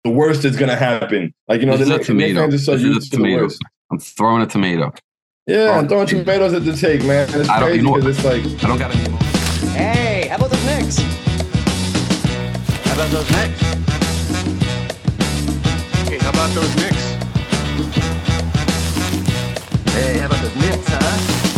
the worst is gonna happen. Like, the Knicks fans are so used to the worst. I'm throwing a tomato. Yeah, I'm throwing tomatoes at the take, man. It's crazy because it's like I don't got any more. Hey, how about those Knicks? How about those Knicks? Hey, how about those Knicks? Hey, how about those Knicks, huh?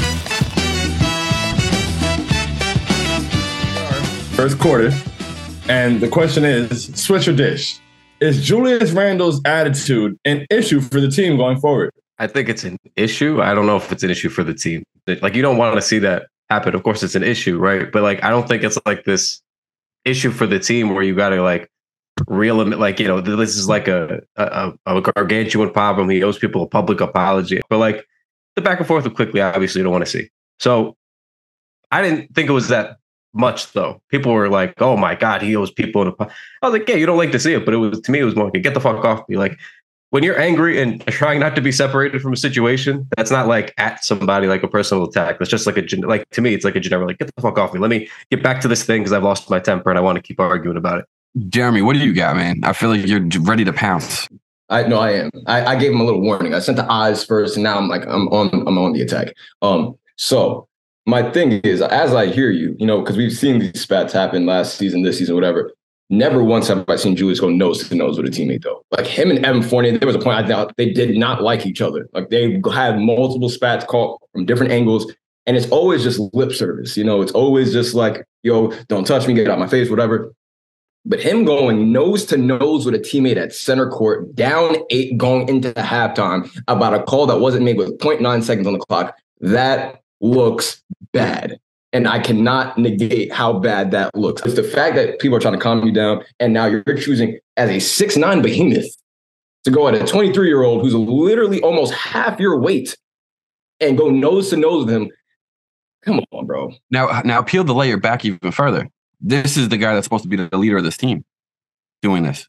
first quarter, and the question is, switch or dish? Is Julius Randle's attitude an issue for the team going forward? I think it's an issue. I don't know if it's an issue for the team. Like, you don't want to see that happen. Of course, it's an issue, right? But like, I don't think it's like this issue for the team where you got to like reel him. Like, this is like a gargantuan problem. He owes people a public apology. But like, the back and forth quickly, obviously, you don't want to see. So I didn't think it was that much, though. People were like, "Oh my God, he owes people an apology." I was like, "Yeah, you don't like to see it," but to me, it was more like, "Get the fuck off me!" Like, when you're angry and trying not to be separated from a situation, that's not like at somebody like a personal attack. That's just like to me, it's like a generic, like, get the fuck off me. Let me get back to this thing because I've lost my temper and I want to keep arguing about it. Jeremy, what do you got, man? I feel like you're ready to pounce. I am. I gave him a little warning. I sent the eyes first, and now I'm on the attack. So my thing is, as I hear you, because we've seen these spats happen last season, this season, whatever. Never once have I seen Julius go nose to nose with a teammate, though. Like him and Evan Fournier, there was a point I thought they did not like each other. Like they had multiple spats caught from different angles, and it's always just lip service. It's always just like, "Yo, don't touch me, get out my face," whatever. But him going nose to nose with a teammate at center court, down 8 going into halftime about a call that wasn't made with 0.9 seconds on the clock, that looks bad. And I cannot negate how bad that looks. It's the fact that people are trying to calm you down, and now you're choosing as a 6'9" behemoth to go at a 23-year-old who's literally almost half your weight and go nose to nose with him. Come on, bro. Now peel the layer back even further. This is the guy that's supposed to be the leader of this team doing this.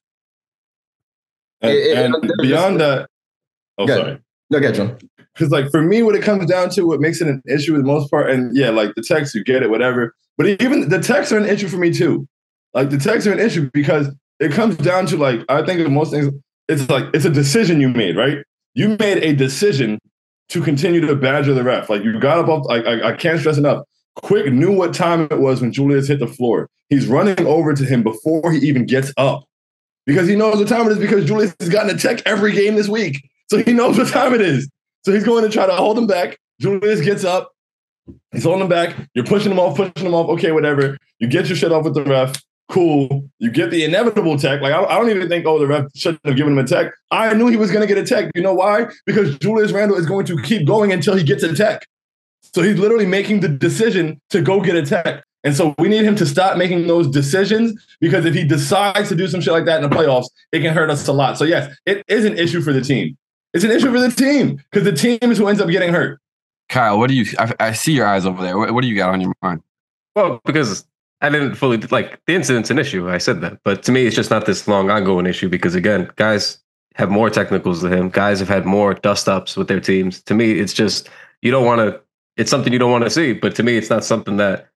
And beyond that, sorry. No, get John. Because, like, for me, what it comes down to, what makes it an issue for the most part, and yeah, like the texts, you get it, whatever. But even the texts are an issue for me too. Like the texts are an issue because it comes down to, like, I think of most things, it's like it's a decision you made, right? You made a decision to continue to badger the ref. Like you got up off. I can't stress enough. Quick knew what time it was when Julius hit the floor. He's running over to him before he even gets up because he knows what time it is because Julius has gotten a tech every game this week. So he knows what time it is. So he's going to try to hold him back. Julius gets up. He's holding him back. You're pushing him off. Okay, whatever. You get your shit off with the ref. Cool. You get the inevitable tech. Like, I don't even think, the ref shouldn't have given him a tech. I knew he was going to get a tech. You know why? Because Julius Randle is going to keep going until he gets a tech. So he's literally making the decision to go get a tech. And so we need him to stop making those decisions because if he decides to do some shit like that in the playoffs, it can hurt us a lot. So yes, it is an issue for the team. It's an issue for the team because the team is who ends up getting hurt. Kyle, what do you? I see your eyes over there. What do you got on your mind? Well, because I didn't fully like the incident's an issue. I said that, but to me, it's just not this long ongoing issue because again, guys have more technicals than him. Guys have had more dust ups with their teams. To me, it's just you don't want to. It's something you don't want to see. But to me, it's not something that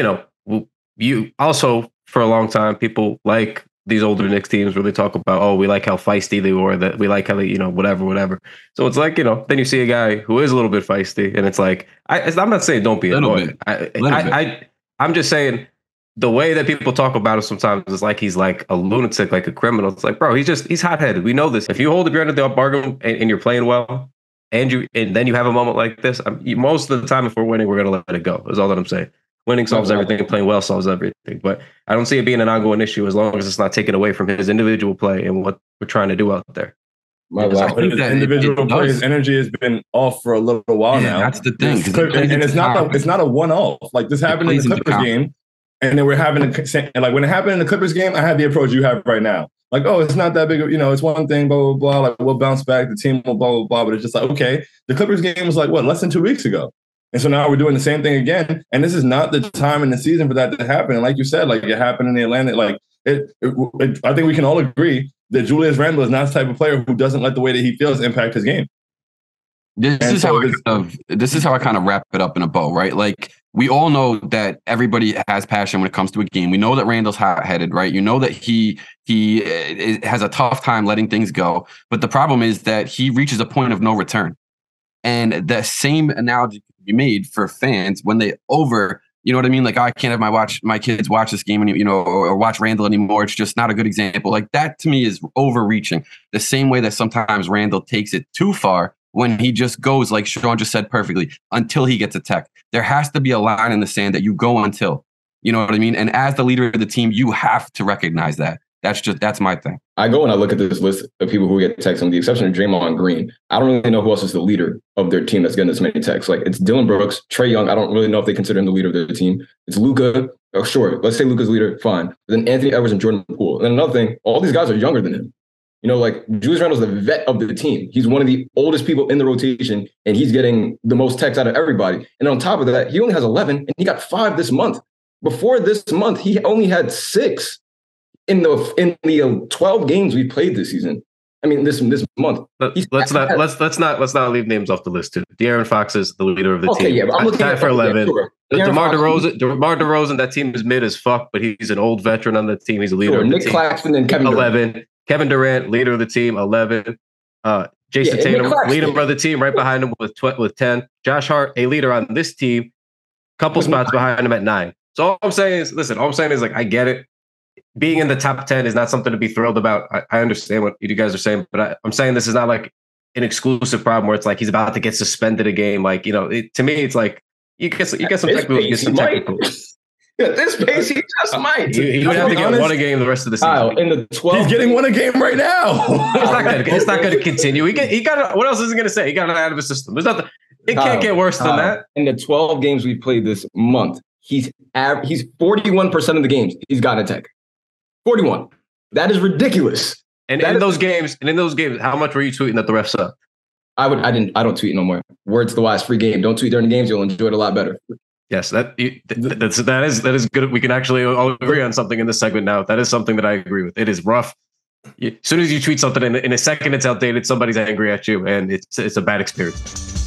you also for a long time people like. These older Knicks teams really talk about, we like how feisty they were, that we like how they, whatever. So it's like, then you see a guy who is a little bit feisty and it's like, I'm not saying don't be annoyed. I'm just saying the way that people talk about him sometimes is like he's like a lunatic, like a criminal. It's like, bro, he's hot-headed. We know this. If you hold up your end of the bargain and you're playing well and then you have a moment like this, most of the time if we're winning, we're going to let it go. Is all that I'm saying. Winning solves everything, and playing well solves everything. But I don't see it being an ongoing issue as long as it's not taken away from his individual play and what we're trying to do out there. His individual play, his energy has been off for a little while now. That's the thing. And it's not a one-off. Like this happened in the Clippers game, and then we're having like when it happened in the Clippers game, I had the approach you have right now. Like, it's not that big of, it's one thing, blah, blah, blah. Like we'll bounce back, the team will blah, blah, blah. But it's just like, okay, the Clippers game was like, less than 2 weeks ago. And so now we're doing the same thing again. And this is not the time in the season for that to happen. And like you said, like it happened in the Atlantic. Like I think we can all agree that Julius Randle is not the type of player who doesn't let the way that he feels impact his game. This is how I kind of wrap it up in a bow, right? Like we all know that everybody has passion when it comes to a game. We know that Randle's hot-headed, right? You know that he He has a tough time letting things go. But the problem is that he reaches a point of no return. And the same analogy can be made for fans when they you know what I mean? Like, I can't have my kids watch this game, or watch Randall anymore. It's just not a good example. Like, that to me is overreaching. The same way that sometimes Randall takes it too far when he just goes, like Sean just said perfectly, until he gets a tech. There has to be a line in the sand that you go until. You know what I mean? And as the leader of the team, you have to recognize that. That's my thing. I go and I look at this list of people who get texts, with the exception of Draymond Green. I don't really know who else is the leader of their team that's getting this many texts. Like, it's Dylan Brooks, Trae Young. I don't really know if they consider him the leader of their team. It's Luka. Oh, sure, let's say Luka's leader. Fine. But then Anthony Edwards and Jordan Poole. And then another thing, all these guys are younger than him. You know, like, Julius Randle's the vet of the team. He's one of the oldest people in the rotation, and he's getting the most texts out of everybody. And on top of that, he only has 11, and he got 5 this month. Before this month, he only had 6. In the 12 games we played this season. I mean, this month. Let's not leave names off the list too. De'Aaron Fox is the leader of the team. Yeah, but I'm looking at for 11. Sure. DeMar DeRozan, that team is mid as fuck, but he's an old veteran on the team. He's a leader of the Nick team. Claxton and Kevin 11. Durant. Kevin Durant, leader of the team, 11. Jason Tatum, leader of the team, right behind him with 10. Josh Hart, a leader on this team, couple spots behind him at 9. So all I'm saying is, like, I get it. Being in the top 10 is not something to be thrilled about. I understand what you guys are saying, but I'm saying this is not like an exclusive problem where it's like he's about to get suspended a game. Like, to me, it's like you get some technicals. At this pace, he just might. He would have to get 1 a game the rest of the season. In the 12, he's getting 1 a game right now. It's not going to continue. He got. What else is he going to say? He got it out of his system. There's nothing. It can't get worse than that. In the 12 games we played this month, he's 41% of the games he's gotten a tech. 41. That is ridiculous. And in those games, how much were you tweeting that the refs sucked? I don't tweet no more. Words to the wise, free game. Don't tweet during the games. You'll enjoy it a lot better. Yes, that is good. We can actually all agree on something in this segment now. That is something that I agree with. It is rough. As soon as you tweet something in a second, it's outdated. Somebody's angry at you, and it's a bad experience.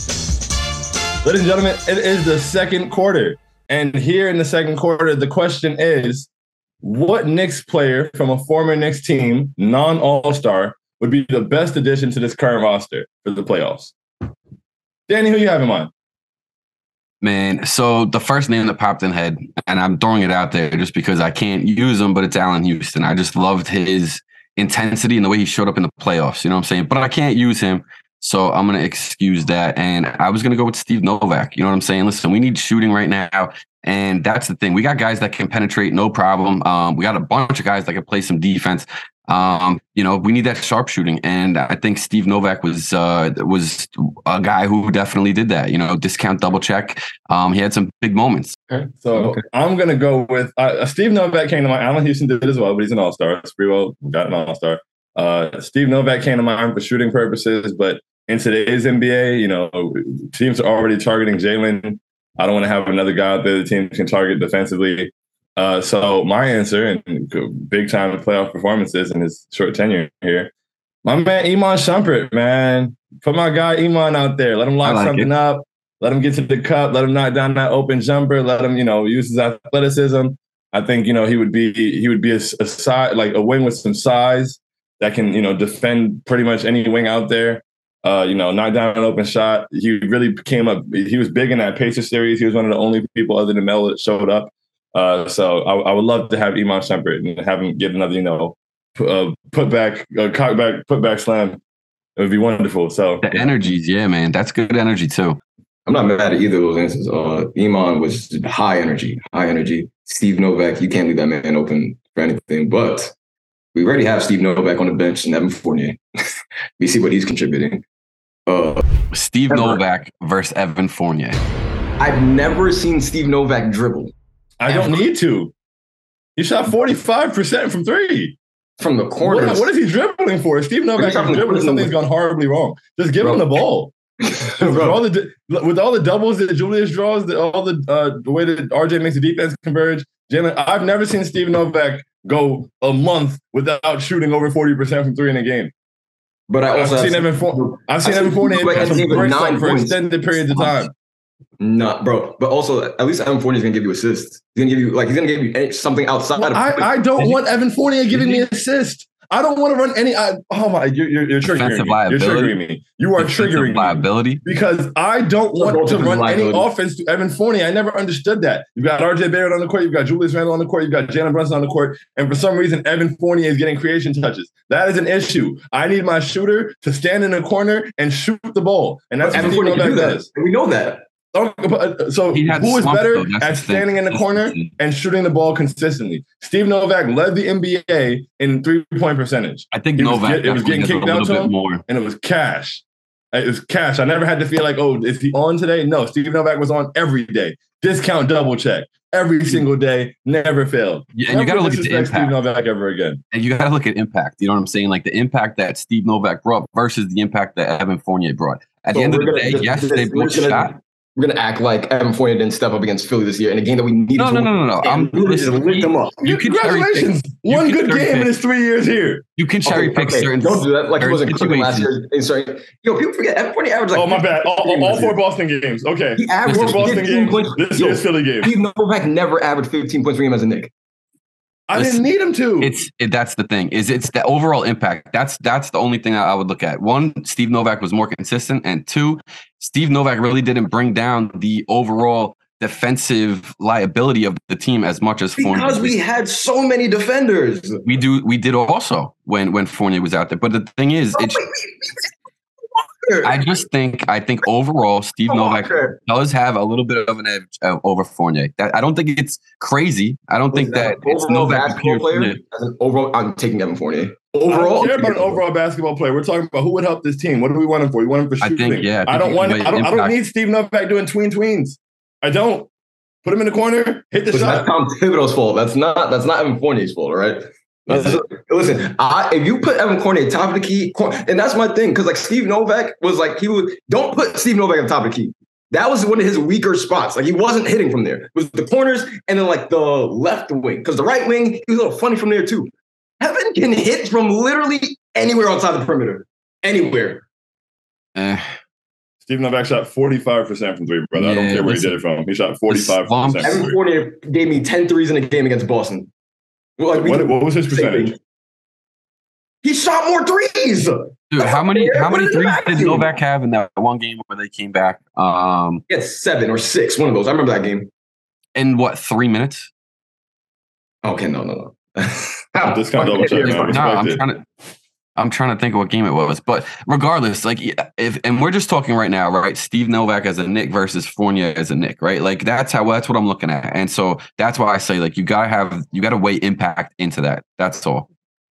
Ladies and gentlemen, it is the second quarter. And here in the second quarter, the question is, what Knicks player from a former Knicks team, non-All-Star, would be the best addition to this current roster for the playoffs? Danny, who you have in mind? Man, so the first name that popped in head, and I'm throwing it out there just because I can't use him, but it's Allen Houston. I just loved his intensity and the way he showed up in the playoffs. You know what I'm saying? But I can't use him, so I'm going to excuse that. And I was going to go with Steve Novak. You know what I'm saying? Listen, we need shooting right now. And that's the thing. We got guys that can penetrate, no problem. We got a bunch of guys that can play some defense. We need that sharpshooting. And I think Steve Novak was a guy who definitely did that. Discount, double check. He had some big moments. Okay. So I'm going to go with Steve Novak came to mind. Allen Houston did as well, but he's an all-star. Sprewell got an all-star. Steve Novak came to mind for shooting purposes, but in today's NBA, teams are already targeting Jalen. I don't want to have another guy out there the team can target defensively. So my answer, and big time playoff performances in his short tenure here, my man Iman Shumpert, man. Put my guy Iman out there. Let him lock something up. Let him get to the cup. Let him knock down that open jumper. Let him, use his athleticism. I think, he would be a side, like a wing with some size that can, defend pretty much any wing out there. Knock down an open shot. He really came up. He was big in that Pacers series. He was one of the only people other than Melo that showed up. So I would love to have Iman Shumpert and have him get another, putback slam. It would be wonderful. So the energies, yeah, man, that's good energy too. I'm not mad at either of those answers. Iman was high energy. Steve Novak, you can't leave that man open for anything. But we already have Steve Novak on the bench and Evan Fournier. We see what he's contributing. Steve Novak versus Evan Fournier. I've never seen Steve Novak dribble. I don't need to. He shot 45% from 3. From the corner. What is he dribbling for? Steve Novak is dribbling. Something's gone horribly wrong. Just give him the ball. with all the doubles that Julius draws, the way that RJ makes the defense converge, Jalen, I've never seen Steve Novak go a month without shooting over 40% from 3 in a game. But I've seen Evan Fournier for extended periods of time. Nah, bro. But also, at least Evan Fournier is gonna give you assists. He's gonna give you something outside of. I don't want Evan Fournier giving me assists. I don't want to run any. You're triggering me. You're triggering me. You are triggering me. Liability. Because I don't want to run any offense to Evan Fournier. I never understood that. You've got RJ Barrett on the court. You've got Julius Randle on the court. You've got Jalen Brunson on the court. And for some reason, Evan Fournier is getting creation touches. That is an issue. I need my shooter to stand in the corner and shoot the ball. And that's what Steve Novak does. We know that. So who is better at standing in the corner and shooting the ball consistently? Steve Novak led the NBA in 3-point percentage. I think Novak it was getting kicked out to him, and it was cash. It was cash. I never had to feel like, oh, is he on today? No, Steve Novak was on every day. Discount double check every single day. Never failed. Yeah, and you got to look at the impact. Steve Novak ever again. And you got to look at impact. You know what I'm saying? Like the impact that Steve Novak brought versus the impact that Evan Fournier brought. At the end of the day, yes, they both shot. We're gonna act like Evan Fournier didn't step up against Philly this year in a game that we needed. No. I'm just lift them up. Congratulations! One good game in his 3 years here. You can cherry pick certain. Don't do that. Like he wasn't cooking last year. People forget Evan Fournier averaged like. Oh my bad. All 4 Boston games. Okay. He averaged 4 Boston games. This year's Philly game. Steve Novak never averaged 15 points for him as a Knick. I didn't need him to. That's the thing. It's the overall impact. That's the only thing I would look at. 1, Steve Novak was more consistent, and 2, Steve Novak really didn't bring down the overall defensive liability of the team as much as Fournier. Because we had so many defenders. We did also when Fournier was out there. But the thing is, I think overall Steve Novak does have a little bit of an edge over Fournier. I don't think it's crazy. I don't think that it's Novak. Basketball player, overall, I'm taking Evan Fournier. Overall, I don't care about an overall basketball player. We're talking about who would help this team. What do we want him for? We want him for shooting. I don't need Steve Novak doing tweens. I don't. Put him in the corner, hit the shot. That's Tom Thibodeau's fault. That's not Evan Fournier's fault, all right? Listen, if you put Evan Fournier top of the key, and that's my thing, because like Steve Novak was like, don't put Steve Novak on top of the key. That was one of his weaker spots. Like he wasn't hitting from there. It was the corners and then like the left wing, because the right wing, he was a little funny from there too. Evan can hit from literally anywhere outside the perimeter. Anywhere. Steve Novak shot 45% from 3, brother. I don't care where he did it from. He shot 45%. Evan Fournier gave me 10 threes in a game against Boston. What was his percentage? He shot more threes. Dude, how many threes did Novak have in that one game where they came back? He had 7 or 6, one of those. I remember that game. In what, 3 minutes? Okay, no. This kind of double check, man. I'm trying to think of what game it was, but regardless, like and we're just talking right now, right? Steve Novak as a Knick versus Fournier as a Knick, right? Like that's what I'm looking at, and so that's why I say like you gotta weigh impact into that. That's all.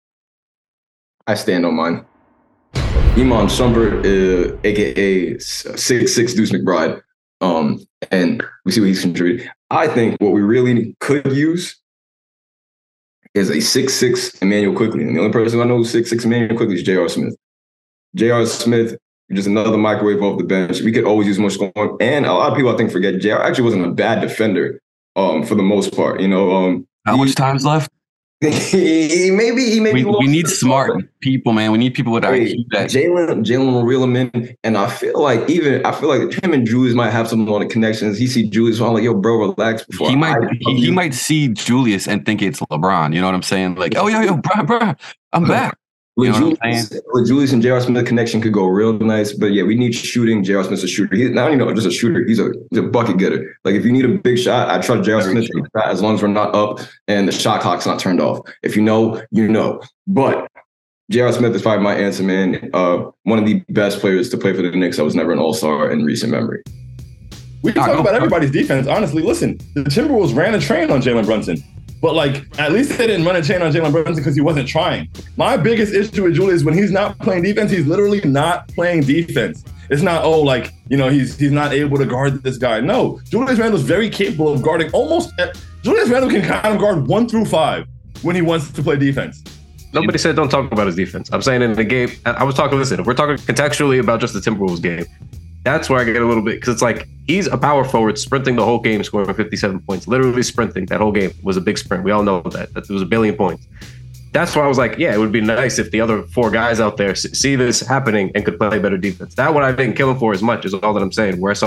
I stand on mine. Iman Shumpert, aka 6'6" Deuce McBride, and we see what he's contributed. I think what we really could use is a 6'6" Emmanuel Quickley. And the only person I know who's 6'6" Emmanuel Quickley is J.R. Smith. J.R. Smith, just another microwave off the bench. We could always use more scoring. And a lot of people, I think, forget J.R. actually wasn't a bad defender for the most part. How much time's left? he maybe we need smart people, man. We need people with IQ. Jalen will reel him in, and I feel like him and Julius might have some on the connections. He see Julius, so I'm like, yo, bro, relax. Before he might see Julius and think it's LeBron. You know what I'm saying? Like, oh yo, bro, I'm back. With Julius and J.R. Smith, the connection could go real nice. But yeah, we need shooting. J.R. Smith's a shooter. He's not only just a shooter, he's a bucket getter. Like if you need a big shot, I trust J.R. Smith to shot as long as we're not up and the shot clock's not turned off. If you know, you know. But J.R. Smith is probably my answer, man. One of the best players to play for the Knicks that was never an all-star in recent memory. We can talk about everybody's defense. Honestly, listen, the Timberwolves ran a train on Jalen Brunson. But, like, at least they didn't run a chain on Jalen Brunson because he wasn't trying. My biggest issue with Julius, when he's not playing defense, he's literally not playing defense. It's not, he's not able to guard this guy. No, Julius Randle's very capable of guarding Julius Randle can kind of guard 1 through 5 when he wants to play defense. Nobody said don't talk about his defense. I'm saying in the game, I was talking, listen, if we're talking contextually about just the Timberwolves game, that's where I get a little bit, because it's like he's a power forward sprinting the whole game, scoring 57 points, literally sprinting that whole game. It was a big sprint. We all know that it was a billion points. That's why I was like, yeah, it would be nice if the other 4 guys out there see this happening and could play better defense. That one I didn't kill him for as much is all that I'm saying, where I saw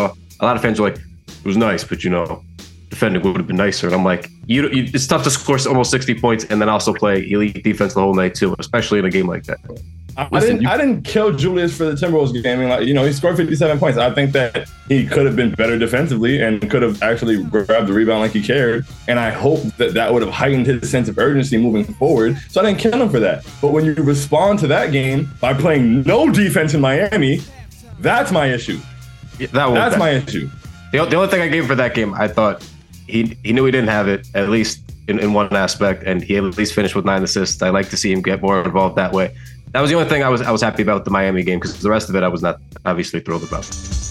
a lot of fans are like, it was nice, but defending would have been nicer. And I'm like, it's tough to score almost 60 points and then also play elite defense the whole night too, especially in a game like that. I didn't kill Julius for the Timberwolves game. I mean, he scored 57 points. I think that he could have been better defensively and could have actually grabbed the rebound like he cared. And I hope that would have heightened his sense of urgency moving forward. So I didn't kill him for that. But when you respond to that game by playing no defense in Miami, that's my issue. Yeah, that's my issue. The only thing I gave for that game, I thought he knew he didn't have it, at least in one aspect, and he at least finished with 9 assists. I like to see him get more involved that way. That was the only thing I was happy about the Miami game, because the rest of it I was not obviously thrilled about.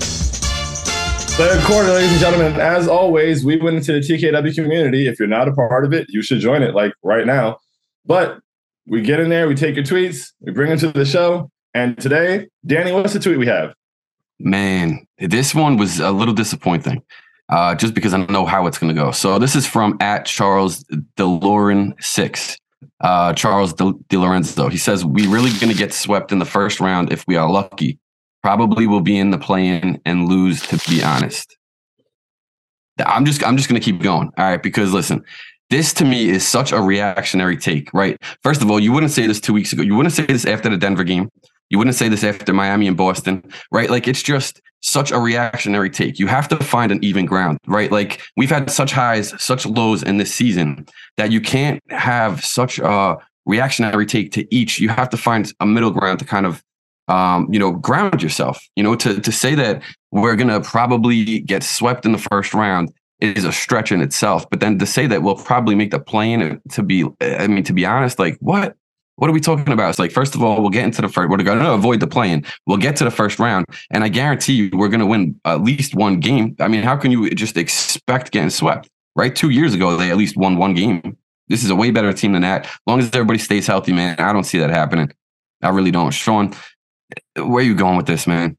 Third quarter, ladies and gentlemen, as always, we went into the TKW community. If you're not a part of it, you should join it like right now. But we get in there, we take your tweets, we bring them to the show. And today, Danny, what's the tweet we have? Man, this one was a little disappointing. Just because I know how it's going to go. So this is from @CharlesDeLoren6. Charles DiLorenzo. He says, we really going to get swept in the first round if we are lucky. Probably will be in the play-in and lose, to be honest. I'm just going to keep going. All right, because listen, this to me is such a reactionary take, right? First of all, you wouldn't say this 2 weeks ago. You wouldn't say this after the Denver game. You wouldn't say this after Miami and Boston, right? Like, it's just such a reactionary take. You have to find an even ground, right? Like, we've had such highs, such lows in this season that you can't have such a reactionary take to each. You have to find a middle ground to kind of, ground yourself, to say that we're going to probably get swept in the first round is a stretch in itself. But then to say that we'll probably make the play-in, to be honest, like, what? What are we talking about? It's like, first of all, we'll get into the first. We're going to avoid the play-in. We'll get to the first round, and I guarantee you we're going to win at least one game. I mean, how can you just expect getting swept, right? 2 years ago, they at least won one game. This is a way better team than that. As long as everybody stays healthy, man, I don't see that happening. I really don't. Sean, where are you going with this, man?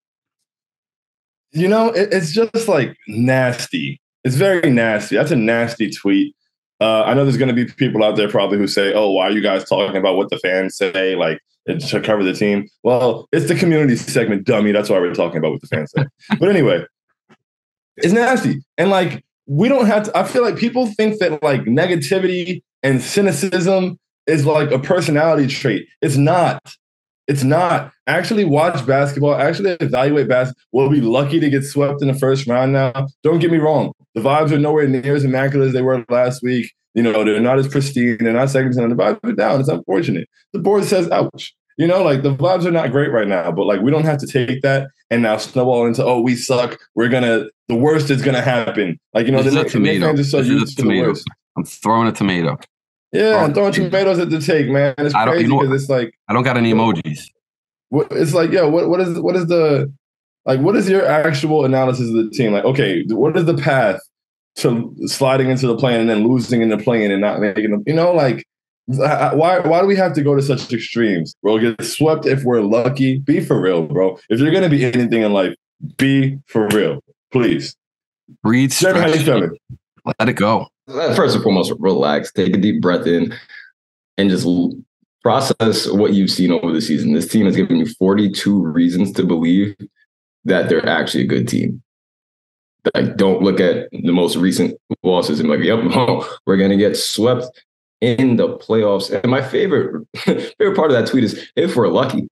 It's just like nasty. It's very nasty. That's a nasty tweet. I know there's going to be people out there probably who say, oh, why are you guys talking about what the fans say, like, to cover the team? Well, it's the community segment, dummy. That's why we're talking about what the fans say. But anyway, it's nasty. And, like, we don't have to – I feel like people think that, like, negativity and cynicism is, like, a personality trait. It's not. It's not. Actually watch basketball. Actually evaluate basketball. We'll be lucky to get swept in the first round now. Don't get me wrong. The vibes are nowhere near as immaculate as they were last week. They're not as pristine. They're not second. The vibes are down. It's unfortunate. The board says, ouch. Like, the vibes are not great right now. But, like, we don't have to take that and now snowball into, oh, we suck. The worst is going to happen. Like, this is a tomato. This is a tomato. I'm throwing a tomato. Yeah, I'm throwing tomatoes at the take, man. It's crazy because it's like, I don't got any emojis. It's like, yeah, what is your actual analysis of the team? Like, okay, what is the path to sliding into the play-in and then losing in the play-in and not making them, like, why do we have to go to such extremes? We'll get swept if we're lucky. Be for real, bro. If you're going to be anything in life, be for real, please. Breathe, stretch, let it go. First and foremost, relax, take a deep breath in, and just process what you've seen over the season. This team has given you 42 reasons to believe that they're actually a good team. Like, don't look at the most recent losses and be like, yep, we're going to get swept in the playoffs. And my favorite part of that tweet is, if we're lucky.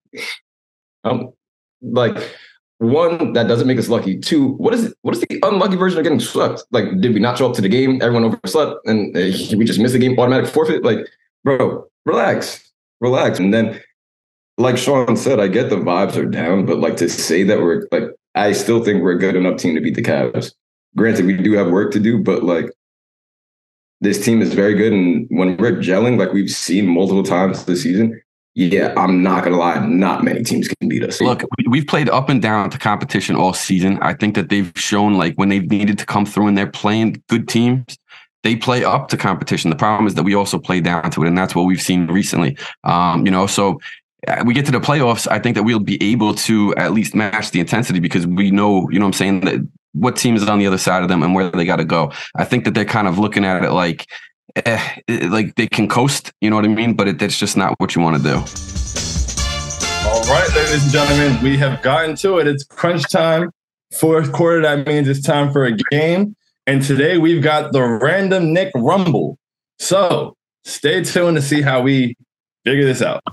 One, that doesn't make us lucky. Two, what is the unlucky version of getting swept? Like, did we not show up to the game? Everyone overslept and we just missed the game, automatic forfeit? Like, bro, relax. And then, like Sean said, I get the vibes are down, but, like, to say that we're, like, I still think we're a good enough team to beat the Cavs. Granted, we do have work to do, but, like, this team is very good. And when we're gelling, like we've seen multiple times this season, yeah, I'm not going to lie, not many teams can beat us. Look, we've played up and down to competition all season. I think that they've shown, like, when they've needed to come through and they're playing good teams, they play up to competition. The problem is that we also play down to it, and that's what we've seen recently. So we get to the playoffs, I think that we'll be able to at least match the intensity because we know, what I'm saying, that what team is on the other side of them and where they got to go. I think that they're kind of looking at it like they can coast, you know what I mean? But that's just not what you want to do. All right, ladies and gentlemen, we have gotten to it. It's crunch time Fourth quarter, that means it's time for a game. And today we've got the Random Nick Rumble. So stay tuned to see how we figure this out.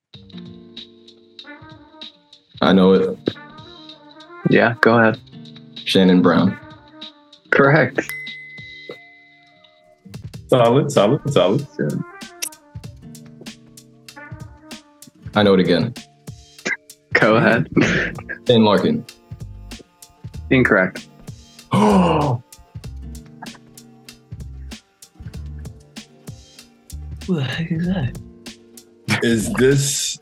I know it. Yeah, go ahead. Shannon Brown. Correct. Solid. I know it again. Go ahead. Shane Larkin. Incorrect. Oh. Who the heck is that? Is this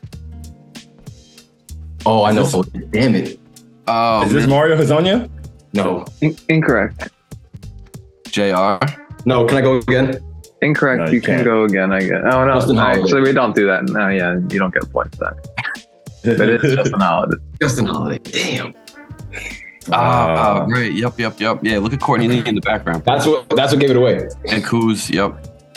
Oh, I know. Damn it. Oh, is this Mario Hezonja? No. Incorrect. JR. No, can I go again? Incorrect. No, you you can can't. go again, I guess. Oh, no. Justin Holiday. Actually, we don't do that. No, yeah, you don't get a point for that. But it's Justin Holiday. Justin Holiday. Damn. Right. Yep. Yeah, look at Courtney Lee in the background. That's what gave it away. And Kuz, yep.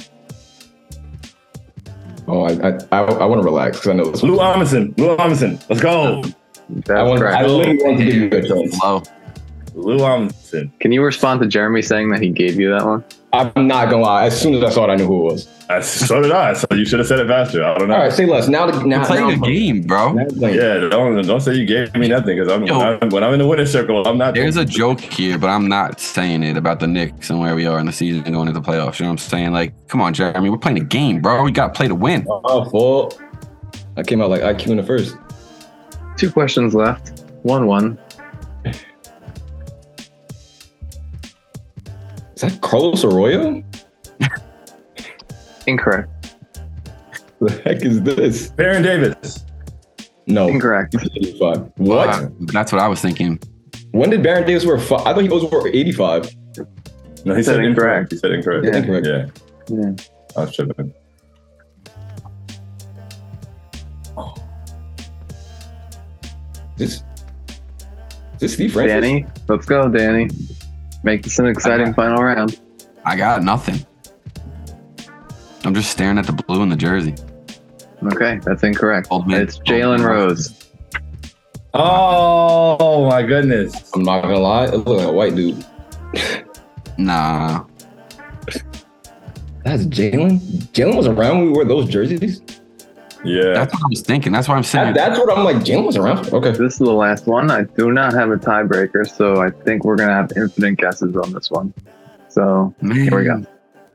Oh, I want to relax because I know this. Lou Amundsen. Let's go. That's I correct. literally want to give you a good choice. Low. Lou Amundsen. Can you respond to Jeremy saying that he gave you that one? I'm not gonna lie. As soon as I saw it, I knew who it was. So did I. So you should have said it faster. I don't know. All right, say less. Now We're playing a game, bro. Yeah, don't say you gave me nothing because when I'm in the winner's circle, I'm not. There's a joke here, but I'm not saying it about the Knicks and where we are in the season going into the playoffs. You know what I'm saying? Like, come on, Jeremy. We're playing a game, bro. We got to play to win. Oh, full. I came out like IQ in the first. 2 questions left. 1-1. Is that Carlos Arroyo? Incorrect. The heck is this? Baron Davis. No. Incorrect. 85. What? That's what I was thinking. When did Baron Davis wear 5? I thought he was wear 85. No, he said incorrect. He said incorrect. Yeah. Incorrect. Yeah. I was tripping. Is this Steve Francis? Danny, let's go, Danny. Make this an exciting final round. I got nothing. I'm just staring at the blue in the jersey. Okay, that's incorrect. Old man. It's Jalen Rose. Oh my goodness. I'm not gonna lie. It looked like a white dude. Nah. That's Jalen? Jalen was around when we wore those jerseys? Yeah. That's what I was thinking. That's why I'm saying. That's what I'm like. Jalen was around? Okay. This is the last one. I do not have a tiebreaker, so I think we're going to have infinite guesses on this one. So here we go.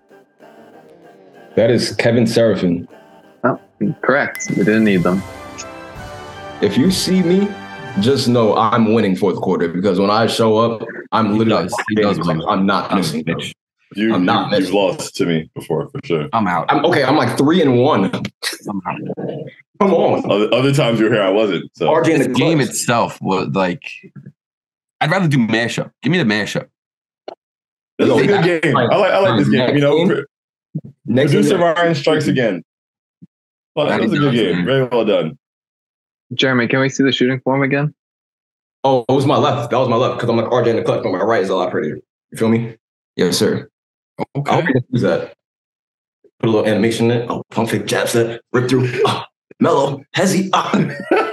That is Kevin Seraphin. Oh, correct. We didn't need them. If you see me, just know I'm winning fourth quarter because when I show up, I'm literally He does win. I'm not missing. Bitch. I'm not You've missing. lost to me before for sure. I'm out. I'm like 3-1. I'm out. Come on. Other times you were here, I wasn't. So RJ in The the game clutch. itself was like, I'd rather do mashup. Give me the mashup. this is a good game. I like this game. You know, Next producer game, Ryan strikes again. Well, that was a good game. Very well done. Jeremy, can we see the shooting form again? oh, it was my left. That was my left because I'm like RJ in the clutch, but my right is a lot prettier. You feel me? Yes, sir. I Okay. hope you can use that. Put a little animation in it. Oh, pump fake jab set, rip through. Mellow, hezzy.